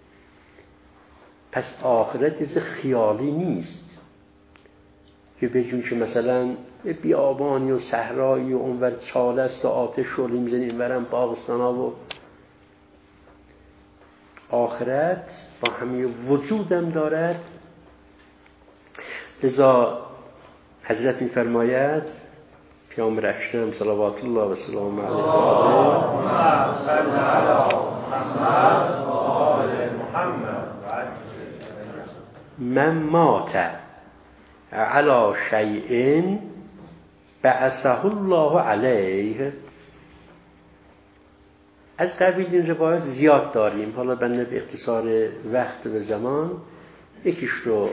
پس آخرت چیز خیالی نیست که بجون که مثلا بیابانی و صحرایی و اونور چاله است و آتش شعله میزنی، اینورم باغستانا و آخرت با همه وجودم دارد. لذا حضرت میفرماید پیامبر اکرم صلوات الله و سلام علیه من مات علی شیء بعثه الله علیه. از قبیل این روایت زیاد داریم، حالا بنده به اختصار وقت و زمان یکیش رو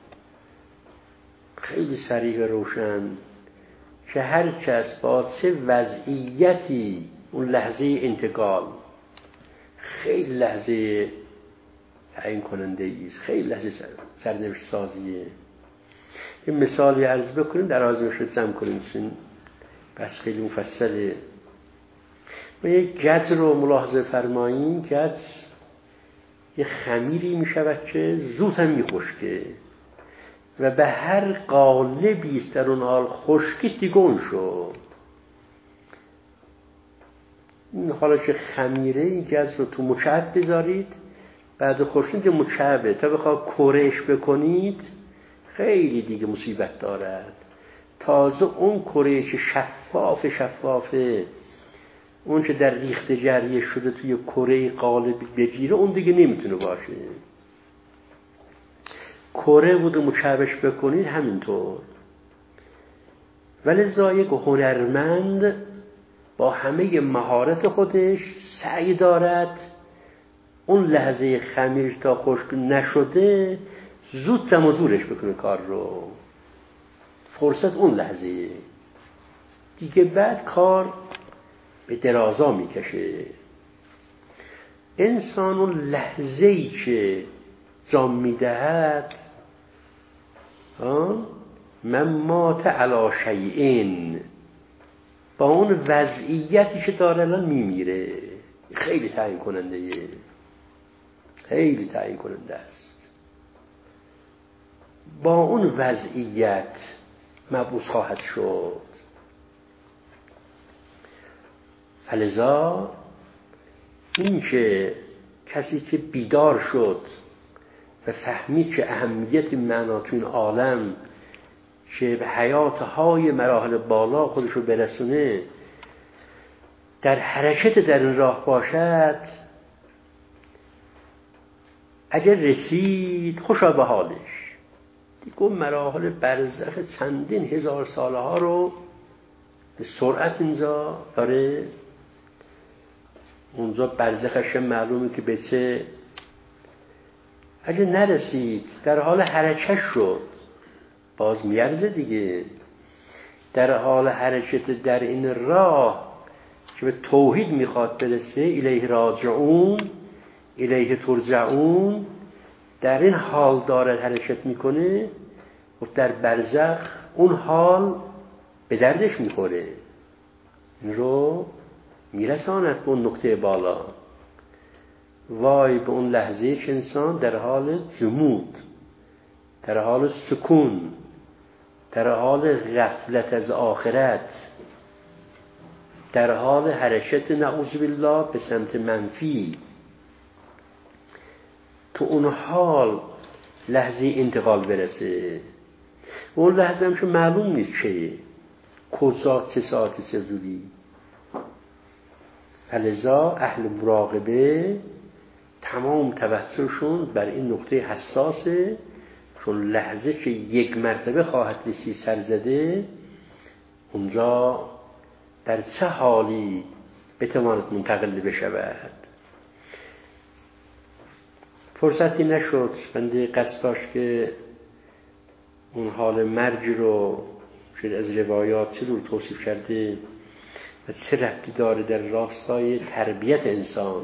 خیلی صریح روشن که هر کس با چه وضعیتی اون لحظه انتقال خیلی لحظه تعیین کننده ایست، خیلی لحظه سرنوشت سازیه. این مثالی عرض بکنیم در آزمایش رو جمع کنیم، چون بس خیلی مفصله. ما یک گز رو ملاحظه فرماییم، گز یه خمیری می شود که زود هم می خشکه و به هر قالبی است در اون حال خشکی دیگون شد. این حالا که خمیره این گز رو تو مکعب بذارید، بعد خشکید مکعبه تا بخواه کرهش بکنید خیلی دیگه مصیبت دارد. تازه اون کره که شفافه اون که در ریخت جریه شده توی کره قالب بگیره اون دیگه نمیتونه باشه. کره بود مکعبش بکنید همینطور. ولذا یک هنرمند با همه مهارت خودش سعی دارد اون لحظه خمیر تا خشک نشده زود دم و زورش بکنه کار رو، فرصت اون لحظه دیگه، بعد کار به درازا میکشه. انسان اون لحظه‌ای که جام میدهد من مات علی شیء، با اون وضعیتی که داره الان میمیره. خیلی تعیین کننده خیلی تعیین کننده است. با اون وضعیت مبعوث خواهد شد. فلذا این که کسی که بیدار شد و فهمید که اهمیت معنا تو این عالم که به حیات های مراحل بالا خودش رو برسونه در حرکت در این راه باشد، اگر رسید خوشا به حالش. دیگه مراحل برزخ چندین هزار ساله ها رو به سرعت اینجا داره. اونجا برزخش معلومه که به چه، اگه نرسید در حال حرکت شد باز میارزه دیگه. در حال حرکت در این راه که به توحید میخواد برسه، الیه راجعون الیه ترجعون، در این حال داره حرکت میکنه و در برزخ اون حال به دردش میخوره، این رو میرساند به اون نقطه بالا. وای به اون لحظه که انسان در حال جمود، در حال سکون، در حال غفلت از آخرت، در حال حرکت نعوذ بالله به سمت منفی، تو اون حال لحظه انتقال برسه. اون لحظه هم که معلوم نیست چه، کجا، چه ساعتی، چه زودی. فلذا اهل مراقبه تمام توجهشون بر این نقطه حساسه، چون لحظه که یک مرتبه خواهد رسید سرزده، اونجا در چه حالی بتواند منتقل بشود. فرصتی نشد بنده قصد داشت که اون حال مرگ رو شد از روایات چه دور توصیف کرده و چه ربطی داره در راستای تربیت انسان،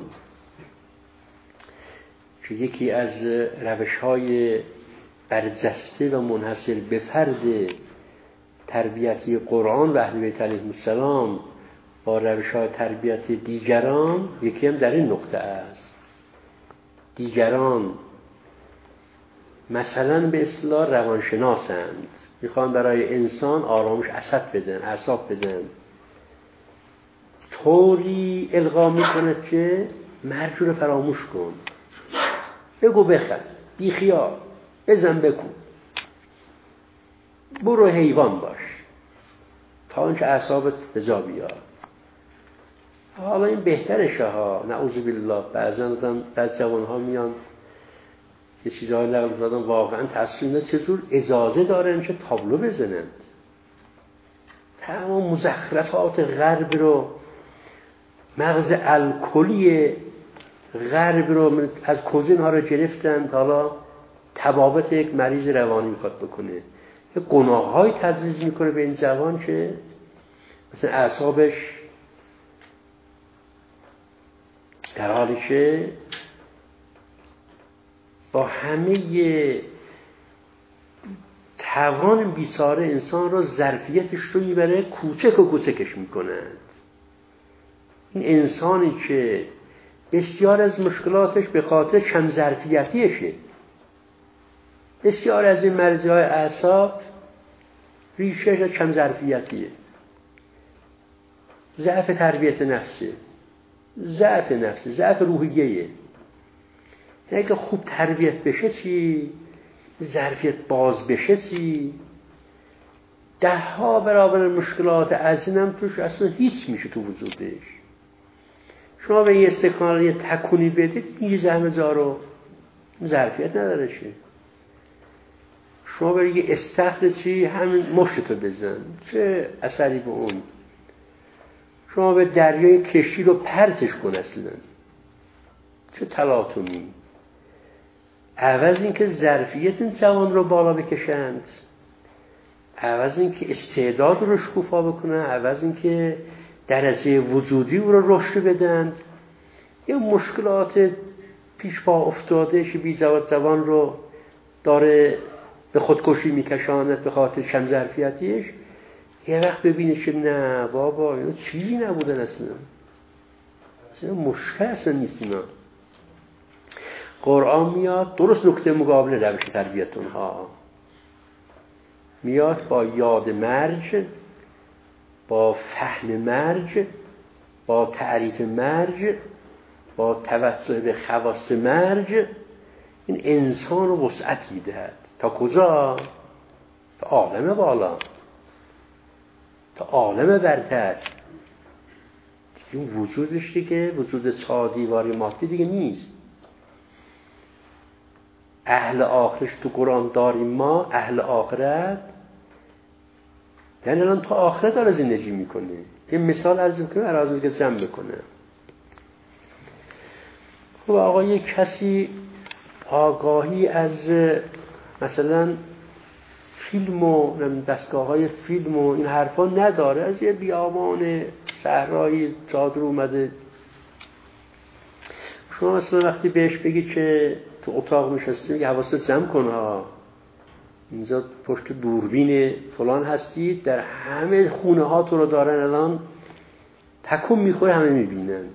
که یکی از روش‌های برجسته و منحصر به فرد تربیتی قرآن و اهل بیت علیهم السلام با روش‌های تربیت دیگران یکی هم در این نقطه است. دیگران مثلا به اصطلاح روانشناسند، میخوان برای انسان آرامش اعصاب بدن، طوری القا میکنه که مرگ رو فراموش کن، بگو بخند، بی خیال، بزن بکن، برو حیوان باش تا اینکه اعصابت به جا بیاد. حالا این بهترشه ها، نعوذ بالله. بعض جوان ها میان یه چیزهای لغو زدن، واقعا تصمیم چطور اجازه دارن که تابلو بزنن. تمام مزخرفات غرب رو، مغز الکلی غرب رو از کوزین ها رو گرفتن، حالا تبابت یک مریض روانی میخواد بکنه، یه گناه های تجویز میکنه به این جوان که مثلا اعصابش در حالی که با همه توان بیچاره انسان رو ظرفیتش رو میبره کوچک و کوچکش میکنند. این انسانی که بسیار از مشکلاتش به خاطر کم ظرفیتیشه، بسیار از این مرضی های اعصاب ریشه کم ظرفیتیه، ضعف تربیت نفسه، ضعف روحیه. یعنی که خوب تربیت بشه چی؟ ظرفیت باز بشه چی؟ 10 برابر مشکلات از اینم توش اصلا هیچ میشه تو وجودش. شما به یه استکان یه تکونی بدید میگه زهمه زارو ظرفیت نداره چی؟ شما برای یه استخر چی؟ همین مشتتو بزن، چه اثری به اون؟ شما به دریای کشتی رو پرتش کن اصلا، چه تلاطمی؟ عوض این که ظرفیت این جوان رو بالا بکشند، عوض این که استعداد رو شکوفا بکنن، عوض این که درجه وجودی رو رشد بدن، یه مشکلات پیش پا افتاده که بی جوان رو داره به خودکشی میکشاند به خاطر کم ظرفیتیش، یه وقت ببینه که نه بابا اینا چیزی نبودن، اصلا مشکل اصلا نیست. اینا قرآن میاد درست نکته مقابل روش تربیت اونها، میاد با یاد مرج، با فهم مرج، با تعریف مرج، با توجه به خواص مرج این انسان رو وسعت میدهد. تا کجا؟ تا عالم بالا، تا عالم برتر. این وجودش دیگه وجود چهاردیواری مادی دیگه نیست. اهل آخرش تو قرآن داریم ما، اهل آخرت یعنی الان تو آخرت داره زندگی میکنه. یه مثال عرض میکنه ارازم که جمع بکنه. خب آقا یک کسی آگاهی از مثلا فیلم و دستگاه های فیلم و این حرفا نداره، از یه بیابان صحرایی چادر اومده، شما مثلا وقتی بهش بگی که تو اتاق نشستی میگه حواست جمع کن ها، اینجا پشت دوربین فلان هستی، در همه خونه ها تو رو دارن الان تکون میخوره، همه میبینن.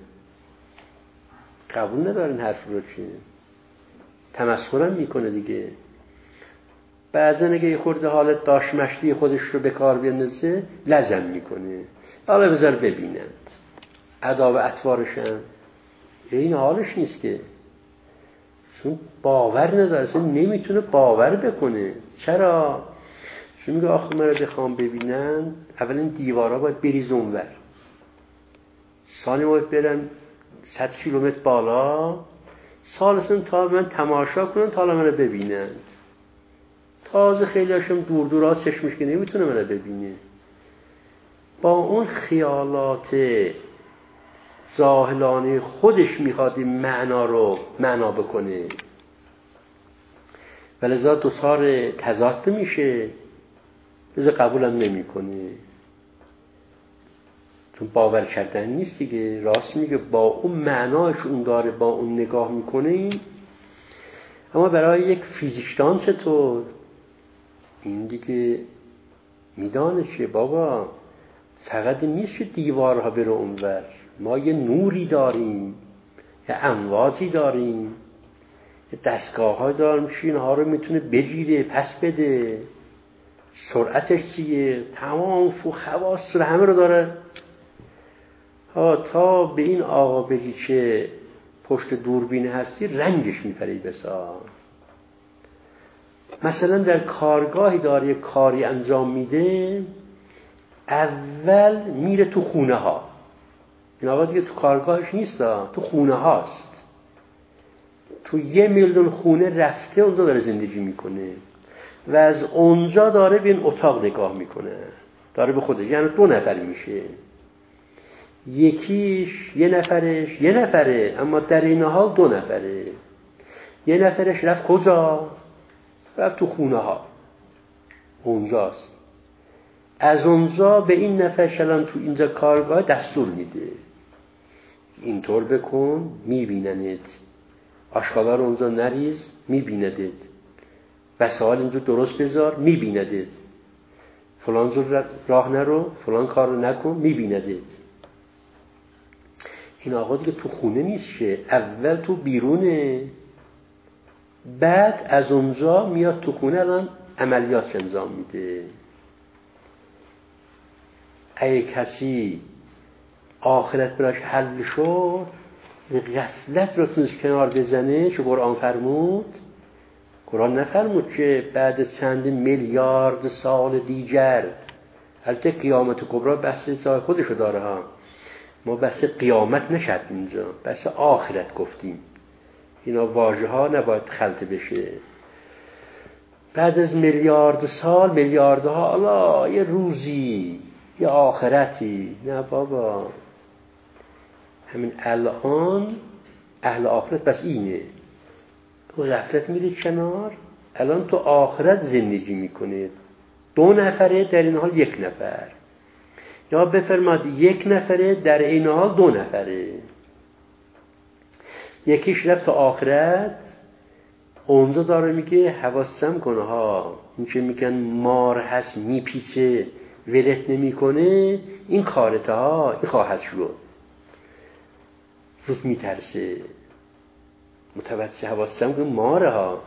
قبول ندارن حرف رو، چیه تمسخرم میکنه دیگه. بعضا اگه یه خورده حالت داشت مشتی خودش رو به کار بیندازه لزم میکنه، حالا بذار ببینند ادا و اطوارشن. این حالش نیست که، چون باور نداره، اصلا نمیتونه باور بکنه. چرا؟ چون میگه آخه من رو بخوام ببینن اولا دیوارها باید بریز اونور، سالی باید برن 100 کیلومتر بالا، سالسون تا من تماشا کنن تا من رو ببینن. تازه خیلی هاشم دور دور ها چشمش که نمیتونه من رو ببینه. با اون خیالات زاهلانه خودش میخواد این معنا رو معنا بکنه، ولذا دوچار تضاد میشه، لذا قبولم نمیکنه، چون باور کردن نیست دیگه. راست میگه، با اون معناش اون داره، با اون نگاه میکنه. اما برای یک فیزیکدان چطور؟ این دیگه میدانه که بابا فقط نیست که دیوارها بره اونور، ما یه نوری داریم، یه امواجی داریم، یه دستگاه های داریم که اینها رو میتونه بگیره پس بده، سرعتش چیه، تمام خواص رو همه رو داره. تا به این آقا بگی که پشت دوربین هستی رنگش میپری بسا. مثلا در کارگاهی داره کاری انجام میده، اول میره تو خونه ها. این آقا دیگه تو کارگاهش نیست، تو خونه هاست، تو 1 میلیون خونه رفته اونجا داره زندگی میکنه و از اونجا داره به این اتاق نگاه میکنه، داره به خودش، یعنی 2 نفر میشه، یکیش یه نفره اما در این حال 2 نفره. یه نفرش رفت کجا؟ رفت تو خونه ها، اونجاست. از اونجا به این نفر شلان تو اینجا کارگاه دستور میده، اینطور بکن، میبیندت، آشغالا رو اونجا نریز، میبیندت، وسایل اینجا درست بذار، میبیندت، فلان جور راه نرو، فلان کار رو نکن، میبیندت. این آقا دیگه تو خونه نیست که، اول تو بیرونه، بعد از اونجا میاد تو خونه، الان عملیات انجام میده. اگه کسی آخرت براش حل شد، غفلت رو تونست کنار بزنه، چه قرآن فرمود؟ قرآن نفرمود که بعد چند میلیارد سال دیگر، البته قیامت کبرا بحث جای خودشو داره ها، ما بحث قیامت نشد اینجا، بحث آخرت گفتیم، اینا واژه ها نباید خلط بشه. بعد از میلیارد سال، میلیاردها، الله یه روزی، یه آخرتی، نه بابا، همین الان اهل آخرت بس اینه. تو غفلت میری کنار، الان تو آخرت زندگی میکنه. 2 نفره در این حال 1 نفر، یا بفرماد 1 نفره در این حال 2 نفره. یکیش رفت تو آخرت، اونجا داره میگه حواسم کنه ها، این که میگن مار هست میپیچه ولت نمیکنه، این کارته ها، این خواهد شد، زود میترسه، متوجه حواسم کنه ماره ها.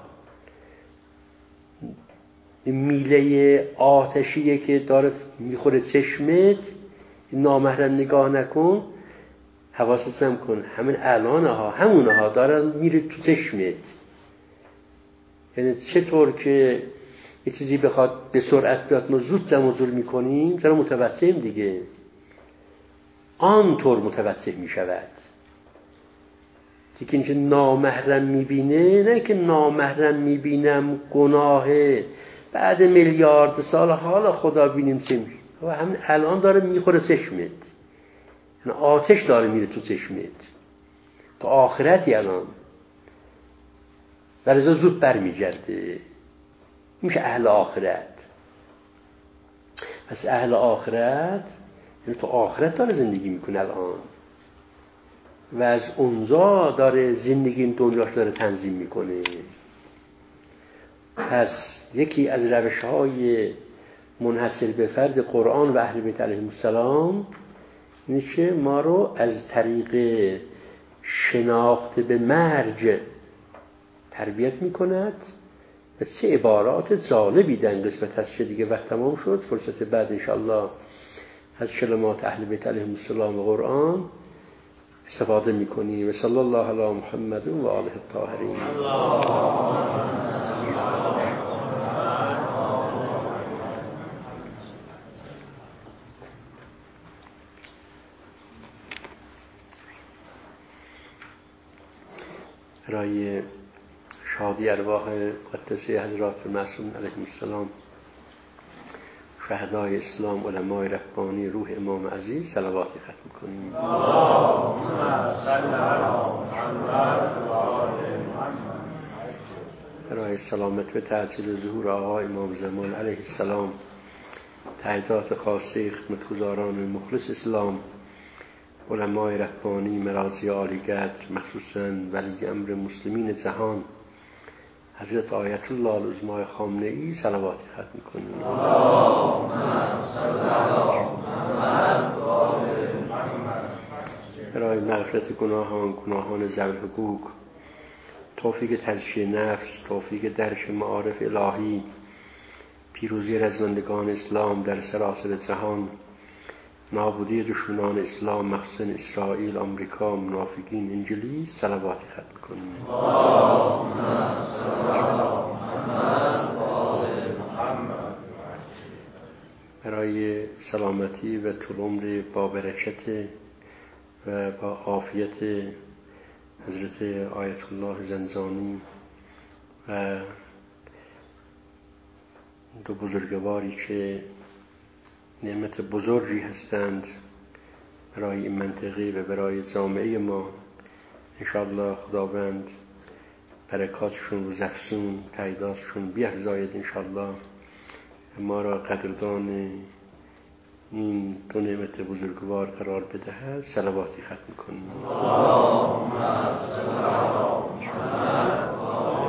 میله آتشیه که داره میخوره چشمت، نامحرم نگاه نکن، حواستم کن همین الان ها، همونه ها دارن میره تو چشمت. یعنی چطور که یه چیزی بخواد به سرعت بیاد ما زود جمع و جور میکنیم، چرا متوجهیم دیگه. آنطور متوجه می شود. دیگه اینکه نامحرم میبینه، نه که نامحرم میبینم گناهه بعد میلیارد سال حالا خدا بینیم چه میشه. و همین الان داره میخوره چشمت، یعنی آتش داره میره تو چشمت، تو آخرتی الان و رضا زود برمیگرده. میشه اهل آخرت. پس اهل آخرت یعنی تو آخرت داره زندگی میکنه الان و از اونجا داره زندگی این دنیاش داره تنظیم میکنه. پس یکی از روش‌های منحصر به فرد قرآن و اهل بیت علیهم السلام اینه که ما رو از طریق شناخت به مرج تربیت میکند و چه عبارات جالبی در قسمت هست که دیگه وقت تمام شد. فرصت بعد انشاءالله از کلمات اهل بیت علیهم السلام و قرآن استفاده میکنیم. و صلی الله علی محمد و آله الطاهرین. برای شادی ارواح قدسی حضرات معصوم علیهم السلام، شهدای اسلام، علمای ربانی، روح امام عزیز صلواتی ختم کنیم. برای سلامت و تعجیل ظهور آقا امام زمان علیه السلام، تهیدات خاصه خدمتگزاران مخلص اسلام، علمای ربانی، مراجع عالی‌قدر، مخصوصاً ولی امر مسلمین جهان حضرت آیت الله العظما خامنه‌ای صلواتی ختم کنیم. برای مغفرت گناهان ذوی الحقوق، توفیق تزکیه نفس، توفیق درک معارف الهی، پیروزی رزمندگان اسلام در سراسر جهان، نابودی دشمنان اسلام مخصوصا اسرائیل، آمریکا، منافقین، انجلیس صلواتی ختم کنیم. برای سلامتی و طول عمر با برکت و با عافیت حضرت آیت الله زنجانی و دو بزرگواری که نعمت بزرگی هستند برای این منطقه و برای جامعه ما، انشاءالله خداوند برکاتشون و زفزون تعدادشون بیفزاید انشاءالله، ما را قدردان این دو نعمت بزرگوار قرار بدهد. صلواتی ختم کنیم.